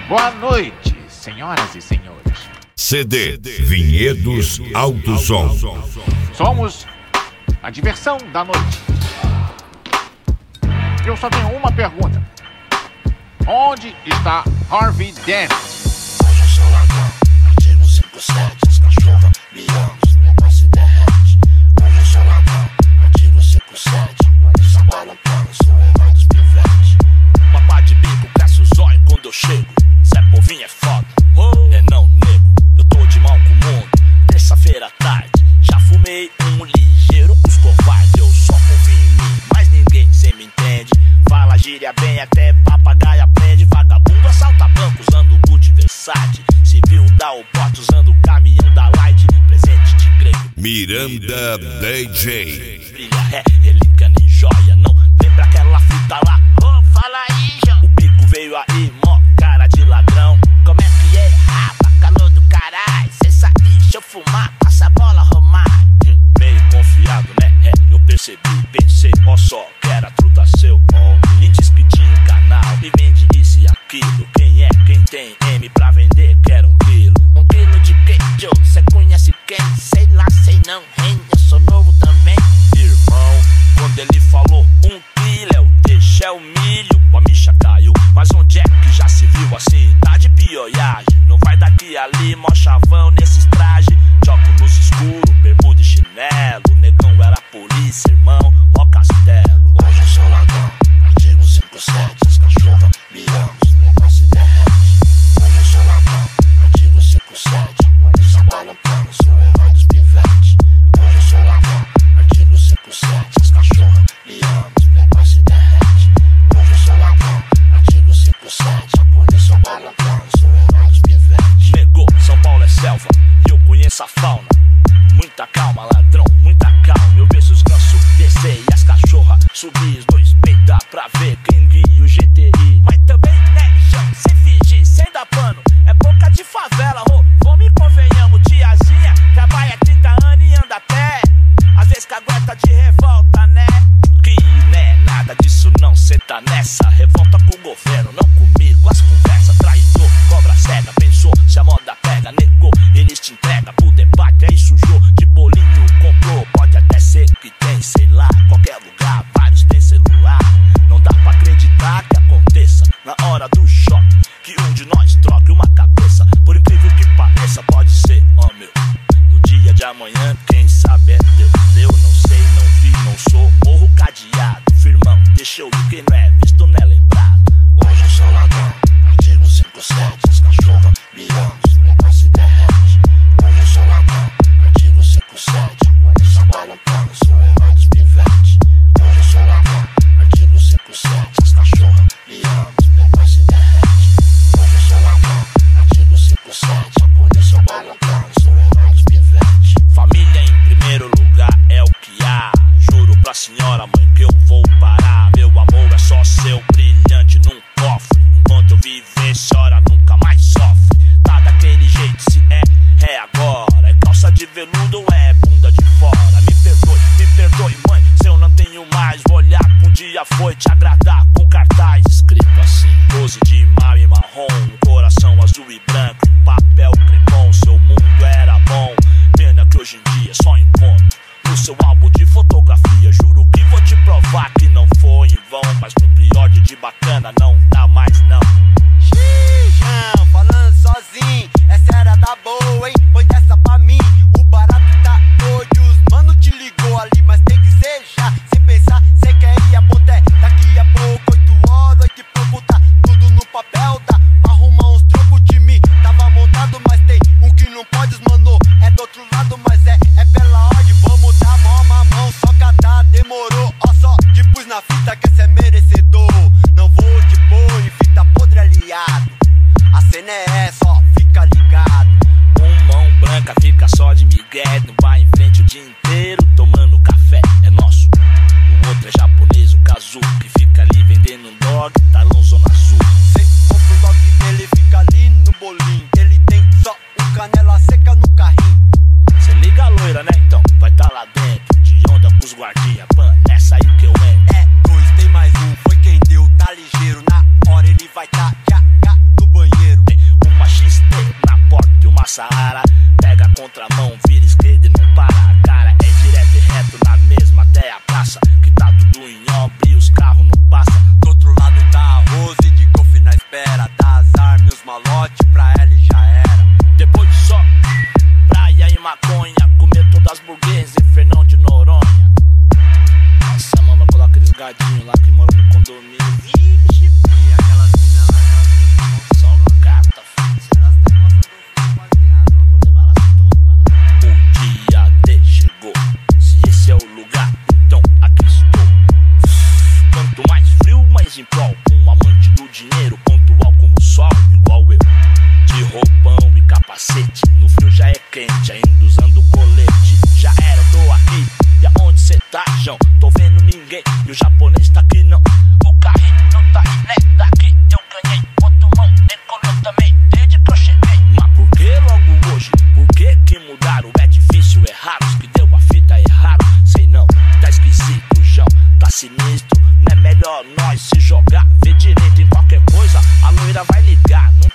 Boa noite, senhoras e senhores. CD Vinhedos Alto Som. Somos a diversão da noite. Eu só tenho uma pergunta. Onde está Harvey Dent? Hoje eu sou ladrão, artigo 57, as cachorras miando, os negócios se derrete. Hoje eu sou ladrão, artigo 57, polícia balançando, sou o herói dos pivetes. Papá de bico, cresce o zóio quando eu chego. Zé Povinho é foda, né não, nego. Eu tô de mal com o mundo, terça-feira à tarde. Já fumei um ligeiro pros covardes. Eu só confio em mim, mas ninguém cê me entende. Fala gíria bem, até papagaio aprende. Vagabundo assalta banco usando Gucci Versace. Civil dá o bote usando o caminhão da Light. Presente de grego Miranda DJ. Brilha, relíquia nem joia. Não lembra aquela fita lá? Oh, fala aí, João. O bico veio aí, mó cara de ladrão. Como é que é, rapa, calor do caralho. Cê sair, deixa eu fumar, passa a bola, Romário. Meio confiado, né? Eu percebi, pensei, ó só, que era truta seu, ó. E diz que tinha um canal e vende isso e aquilo. Quem é, quem tem M pra vender, quer 1 quilo. 1 quilo de queijo, cê conhece quem? Sei lá, sei não, hein, eu sou novo também. Irmão, quando ele falou 1 quilo, eu deixei o milho. A micha caiu, mas onde é que já se viu assim? Tá de pioiagem, não vai daqui ali, mó chavão nesses trajes. Óculos escuro, bermuda e chinelo. O negão era polícia, irmão, mó castelo. Hoje eu sou ladrão, artigo 57, as cachorras miando, os negócios se derrete. Hoje eu sou ladrão, artigo 57, polícia balançando, sou o herói dos pivetes. Hoje eu sou ladrão, artigo 57, as cachorras miando, os negócios se derrete. Hoje eu sou ladrão, artigo 57, a polícia balançando, sou o herói dos pivetes. Negou, São Paulo é selva e eu conheço a fauna. Muita calma, ladrão, muita calma. Eu vejo os gansos descer e as cachorras subir. Os dois peidar pra ver quem guia o GTI. Mas também, né, João, sem fingir, sem dar pano. É boca de favela, vamos e convenhamos. Tiazinha, trabalha 30 anos e anda a pé. Às vezes cagueta de revolta, né? Que né, nada disso não, cê tá nessa. Revolta com o governo, não comigo. As conversas, traidor, cobra cega. Pensou, se a moda pega, negou. Eles te entregam pro debate, aí sujou. De bolinho comprou, pode até ser que tem, sei lá. Qualquer lugar, vários tem celular. Não dá pra acreditar que aconteça na hora do choque, que um de nós troque uma cabeça. Por incrível que pareça, pode ser, ó meu. No dia de amanhã, quem sabe é Deus. Eu não sei, não vi, não sou. Morro cadeado, firmão, deixa eu ir. Quem não é visto não é lembrado. Hoje eu sou ladrão, artigo 57, as cachorras miando, os negócios se derrete. Hoje eu sou ladrão, artigo 57, polícia balançando, sou o herói dos pivetes. Hoje eu sou ladrão, artigo 57, as cachorras miando, os negócios se derrete. Hoje eu sou ladrão, artigo 57, a polícia balançando, sou o herói dos pivetes. Família em primeiro lugar é o que há. Juro pra senhora, mãe, que eu vou parar. Meu amor é só seu, brilhante num cofre. Enquanto eu viver, senhora nunca mais sofre. Tá daquele jeito, se é agora. É calça de veludo ou é bunda de fora? Me perdoe, mãe, se eu não tenho mais. Vou olhar que um dia foi te agradar com cartaz escrito assim: 12 de maio e marrom, um coração azul e branco, um papel crepom. Seu mundo era bom, pena que hoje em dia só encontro no seu álbum de fotografia. Juro que vou te provar que não foi em vão, mas com pior de bacana não dá mais não. Xijão, falando sozinho, essa era da boa, hein? Põe dessa pra mim, o barato tá doido. Os mano te ligou ali, mas tem que ser já. Sem pensar, cê quer ir a ponté. Daqui a pouco, 8 horas, 8 e pouco, tá tudo no papel. Dá pra arrumar uns trocos de mim. Tava montado, mas tem um que não pode, os mano. É do outro lado, mas é pela ordem. Vamos dar mão, mamão, só catar, demorou. Ó só, te pus na fita que cê é merecedor. Não vou te pôr em fita podre aliado. A cena é essa, ó, fica ligado. Mão branca fica só de migué, não vai em frente o dia inteiro tomando café, é nosso. O outro é japonês, o Kazu, que fica ali vendendo um dog, talão zona azul. Cê compra o dog dele, fica ali no bolinho. Ele tem só um canela seca no carrinho. Cê liga a loira, né? Então vai tá lá dentro, de onda com os guardinha, pan, nessa aí que eu entro. É, 2 tem mais um, foi quem deu, tá ligeiro. Na hora ele vai tá já no banheiro.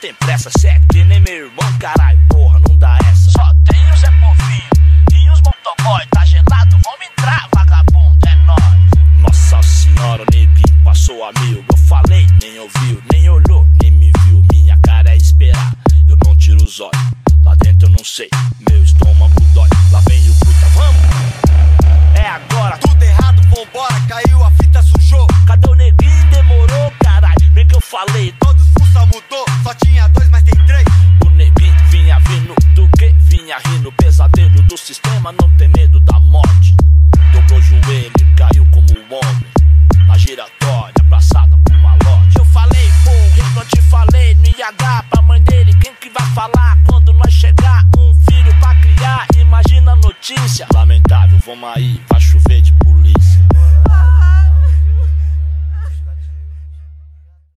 sem pressa, cê é que nem meu irmão, caralho, porra, não dá essa. Só tem o Zé Povinho e os motoboy, tá gelado, vamos entrar, vagabundo, é nóis. Nossa senhora, o neguinho passou a mil, eu falei, nem ouviu, nem olhou, nem me viu, minha cara é esperar, eu não tiro os olhos, lá dentro eu não sei, meu estômago dói, lá vem o puta, vamos, é agora, Tudo errado, vambora, caiu a fita, sujou. cadê o neguinho, demorou, caralho, bem que eu falei, Todos fuça mudou, só tinha 2, mas tem 3. o neguinho vinha vindo do que vinha rindo, pesadelo do sistema, não tem medo da morte, dobrou o joelho e caiu como um homem, na giratória, abraçada por uma lote. Eu falei, porra, não te falei, não ia dar pra mãe dele, quem que vai falar quando nós chegar? Um filho pra criar, imagina a notícia. Lamentável, vamos aí, vai chover de